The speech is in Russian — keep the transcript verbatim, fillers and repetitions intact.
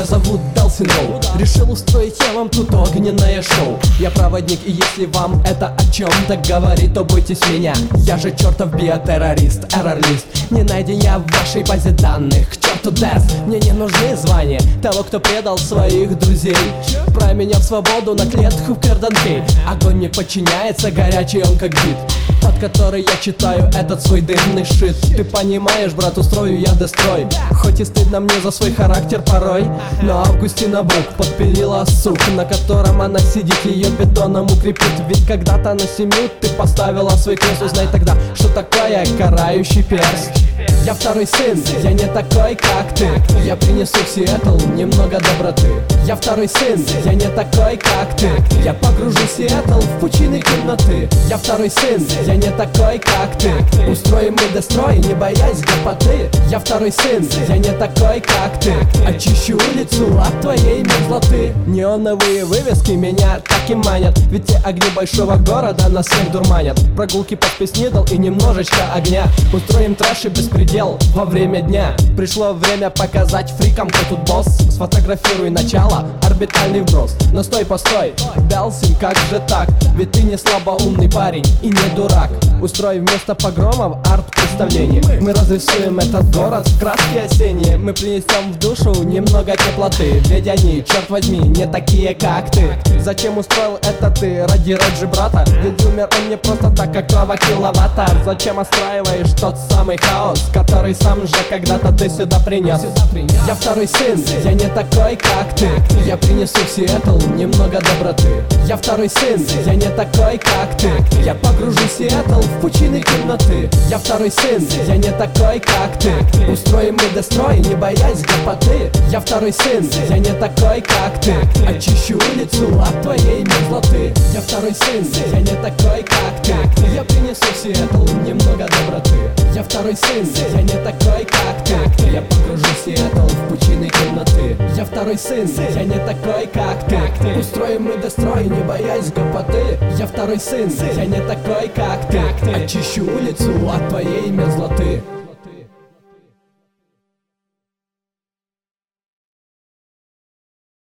зовут Далсиноу. Решил устроить я вам тут огненное шоу. Я проводник, и если вам это о чем-то говорит, то бойтесь меня. Я же чертов биотеррорист, эррорлист. Не найден я в вашей базе данных. К черту дэс, мне не нужны звания того, кто предал своих друзей. Про меня в свободу на клетку в карданкей. Огонь не подчиняется, горячий он как бит, под который я читаю этот свой дымный шит. Ты понимаешь, брат, устрою я дестрой. Хоть и стыдно мне за свой характер порой, но Августина Брук подпилила сук, на котором она сидит, ее бетоном укрепит. Ведь когда-то на семью ты поставила свой крест. Узнай тогда, что такое карающий перст. Я второй сын, я не такой, как ты. Я принесу в Сиэтл немного доброты. Я второй сын, я не такой, как ты. Я погружу Сиэтл в пучины темноты. Я второй сын, я не такой, как ты. Устроим мы дестрой, не боясь гопоты. Я второй сын, я не такой, как ты. Очищу улицу от твоей мерзлоты. Неоновые вывески меня так и манят, ведь те огни большого города нас всех дурманят. Прогулки по Space Needle и немножечко огня. Устроим трэш и беспредел во время дня. Пришло время показать фрикам, кто тут босс. Сфотографируй начало, орбитальный вброс. Но стой, постой, Далсин, как же так? Ведь ты не слабоумный парень и не дурак. Устрой вместо погромов арт-представление. Мы разрисуем этот город в краски осенние. Мы принесем в душу немного теплоты. Ведь они, черт возьми, не такие, как ты. Зачем устроил это ты? Ради Реджи брата? Ведь умер он не просто так, какого киловатта. Зачем отстраиваешь тот самый хаос, который сам же когда-то ты сюда принес? Я второй сын, я не такой, как ты. Я принесу в Сиэтл немного доброты. Я второй сын, я не такой, как ты. Я погружу Сиэтл в пучины темноты. Я второй сын, я не такой, как ты. Устроим мы дестрой, не боясь гопоты. Я второй сын, я не такой, как ты. Очищу улицу от твоей мерзлоты. Я второй сын, я не такой, как ты. Я принесу в Сиэтл немного доброты. Я второй сын, я не такой, как ты. Я погружу Сиэтл в пучины темноты. Я второй сын, я не такой, как ты. Устроим мы дестрой, не боясь гопоты. Я второй сын, я не такой, как ты. Очищу улицу от твоей мерзлоты.